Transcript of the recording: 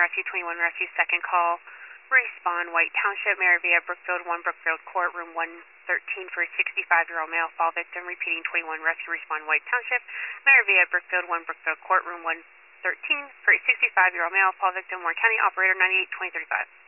Rescue 21 Rescue, second call. Respond White Township, Maravilla, Brookfield 1, Brookfield Court, room 113 for a 65-year-old male fall victim. Repeating 21 Rescue, respond White Township, Maravilla, Brookfield 1, Brookfield Court, room 113 for a 65-year-old male fall victim. Warren County, operator 98-2035.